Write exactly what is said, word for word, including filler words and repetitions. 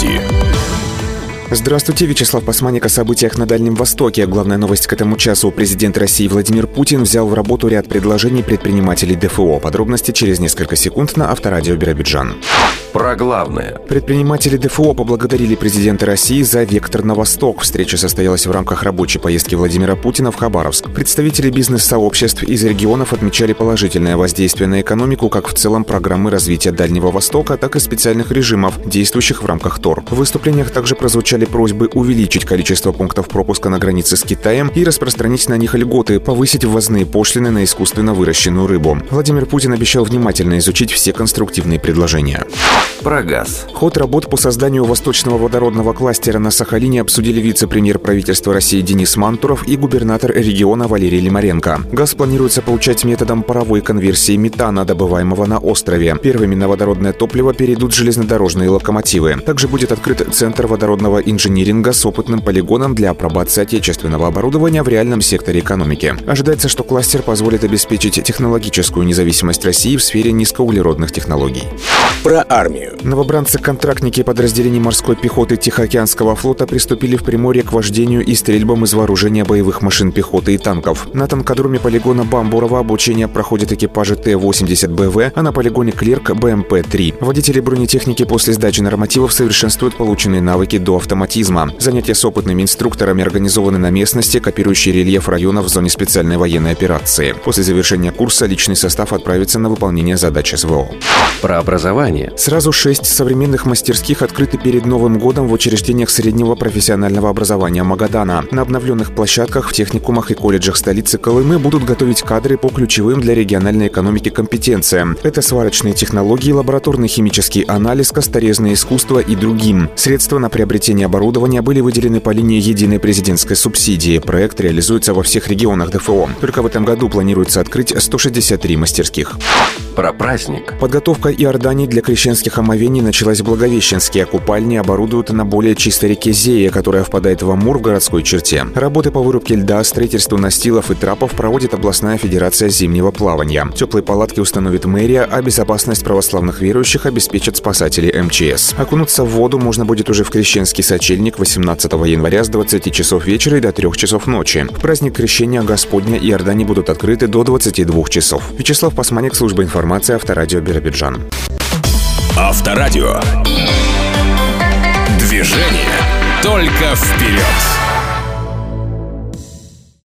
Новости. Здравствуйте, Вячеслав Пасманик о событиях на Дальнем Востоке. Главная новость к этому часу. Президент России Владимир Путин взял в работу ряд предложений предпринимателей ДФО. Подробности через несколько секунд на Авторадио Биробиджан. Про главное. Предприниматели ДФО поблагодарили президента России за «Вектор на Восток». Встреча состоялась в рамках рабочей поездки Владимира Путина в Хабаровск. Представители бизнес-сообществ из регионов отмечали положительное воздействие на экономику как в целом программы развития Дальнего Востока, так и специальных режимов, действующих в рамках ТОР. В выступлениях также прозвучали просьбы увеличить количество пунктов пропуска на границе с Китаем и распространить на них льготы, повысить ввозные пошлины на искусственно выращенную рыбу. Владимир Путин обещал внимательно изучить все конструктивные предложения. Про газ. Ход работ по созданию восточного водородного кластера на Сахалине обсудили вице-премьер правительства России Денис Мантуров и губернатор региона Валерий Лимаренко. Газ планируется получать методом паровой конверсии метана, добываемого на острове. Первыми на водородное топливо перейдут железнодорожные локомотивы. Также будет открыт Центр водородного инжиниринга с опытным полигоном для апробации отечественного оборудования в реальном секторе экономики. Ожидается, что кластер позволит обеспечить технологическую независимость России в сфере низкоуглеродных технологий. Про армию. Новобранцы-контрактники подразделений морской пехоты Тихоокеанского флота приступили в Приморье к вождению и стрельбам из вооружения боевых машин пехоты и танков. На танкодроме полигона Бамбурова обучение проходят экипажи Т восемьдесят Б В, а на полигоне Клерк Б М П три. Водители бронетехники после сдачи нормативов совершенствуют полученные навыки до автоматизма. Занятия с опытными инструкторами организованы на местности, копирующей рельеф районов в зоне специальной военной операции. После завершения курса личный состав отправится на выполнение задач С В О. Про образование. Сразу шесть современных мастерских открыты перед Новым годом в учреждениях среднего профессионального образования Магадана. На обновленных площадках в техникумах и колледжах столицы Колымы будут готовить кадры по ключевым для региональной экономики компетенциям. Это сварочные технологии, лабораторный химический анализ, косторезное искусство и другим. Средства на приобретение оборудования были выделены по линии единой президентской субсидии. Проект реализуется во всех регионах ДФО. Только в этом году планируется открыть сто шестьдесят три мастерских. Про праздник. Подготовка Иордании для крещенских омовений началась в Благовещенске. Купальни оборудуют на более чистой реке Зея, которая впадает в Амур в городской черте. Работы по вырубке льда, строительству настилов и трапов проводит областная федерация зимнего плавания. Теплые палатки установит мэрия, а безопасность православных верующих обеспечат спасатели Эм Че Эс. Окунуться в воду можно будет уже в Крещенский сочельник восемнадцатого января с двадцати часов вечера и до трёх часов ночи. В праздник Крещения Господня Иордании будут открыты до двадцати двух часов. Вячеслав Пасманик, служба информации, Авторадио Биробиджан. Авторадио. Движение только вперед.